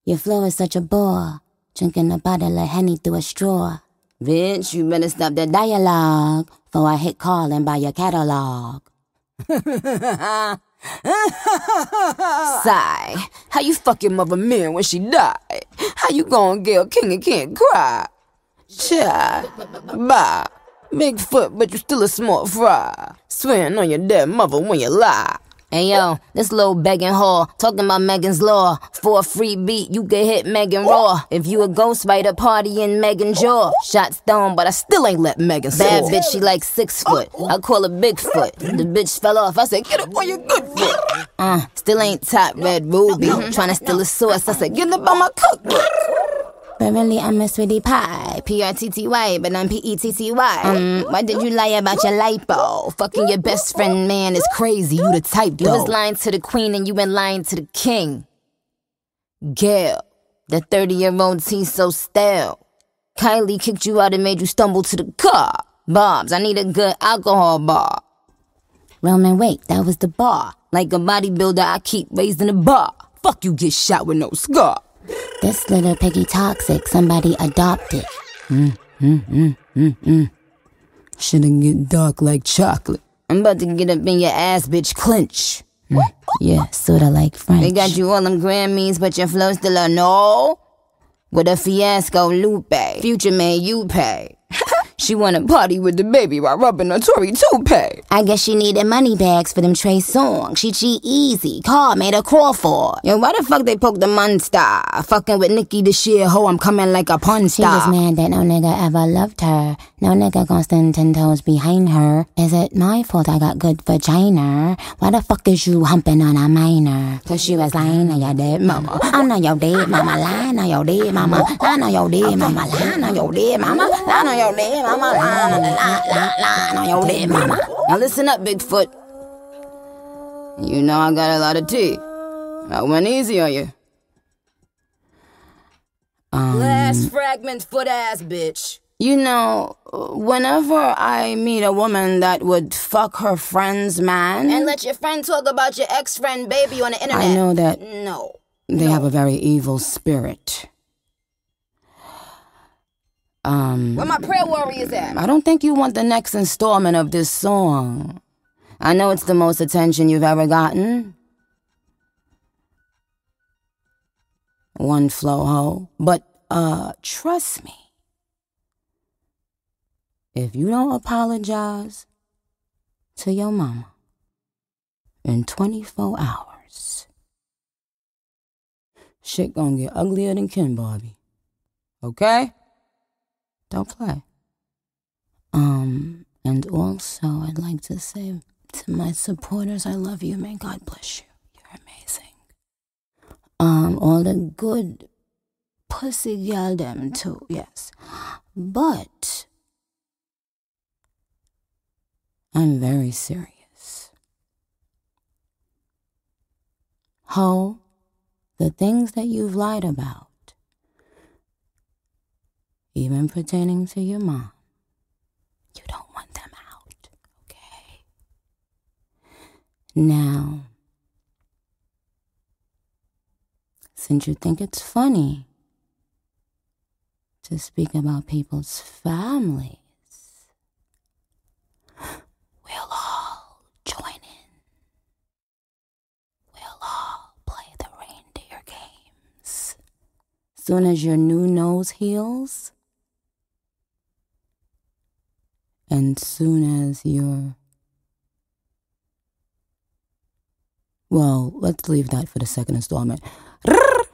Your flow is such a bore, drinking a bottle of Henny through a straw. Bitch, you better stop that dialogue, before I hit call and buy your catalog. Sigh, how you fuck your mother man when she died? How you gon' get a king and can't cry? Child, bye. Bigfoot, but you still a small fry. Swearing on your dead mother when you lie. Hey yo, this little begging whore talking about Megan's Law. For a free beat, you can hit Megan Raw. If you a ghostwriter, party in Megan jaw. Shot stone, but I still ain't let Megan soar. Bad bitch, she like 6 foot. I call her Bigfoot. The bitch fell off, I said, get up on your good foot. Still ain't top red ruby. Tryna steal a source, I said, get up on my cookbook. But really, I'm a sweetie pie. P-R-T-T-Y, but I'm P-E-T-T-Y. Why did you lie about your lipo? Fucking your best friend, man, is crazy. You the type, though. You was lying to the queen and you been lying to the king. Gail, the 30-year-old tea so stale. Kylie kicked you out and made you stumble to the car. Bobs, I need a good alcohol bar. Roman, wait, that was the bar. Like a bodybuilder, I keep raising the bar. Fuck you, get shot with no scar. This little piggy toxic, somebody adopted. Shoulda get dark like chocolate. I'm about to get up in your ass, bitch, clinch. Yeah, sorta like French. They got you all them Grammys, but your flow still a no. With a fiasco Lupe, Future man, you pay. She wanna party with the baby while rubbing a Tory toupee. I guess she needed money bags for them Trey songs. She easy, car made her crawl for. Yo, why the fuck they poke the monster? Fucking with Nicki the sheer hoe, I'm coming like a pun star. She was mad that no nigga ever loved her. No nigga gon' stand 10 toes behind her. Is it my fault I got good vagina? Why the fuck is you humping on a minor? Cause she was lying on your dead mama. I know your dead mama, lying on your dead mama. Lying on your dead mama, lying on your dead mama. Lying on your dead mama. Lying on your dead mama. Now listen up, Bigfoot. You know I got a lot of tea. I went easy on you. Last fragment foot ass bitch. You know, whenever I meet a woman that would fuck her friend's man... And let your friend talk about your ex-friend baby on the internet. I know that... No. They have a very evil spirit. Where my prayer warriors at? I don't think you want the next installment of this song. I know it's the most attention you've ever gotten. One flow ho. But, trust me. If you don't apologize to your mama in 24 hours, shit gonna get uglier than Ken Barbie. Okay? Don't play. And also I'd like to say to my supporters, I love you. May God bless you. You're amazing. All the good pussy girl them too, yes. But I'm very serious. Ho, the things that you've lied about, even pertaining to your mom, you don't want them out, okay? Now, since you think it's funny to speak about people's families, we'll all join in. We'll all play the reindeer games. Soon as your new nose heals, and soon as you're... Well, let's leave that for the second installment.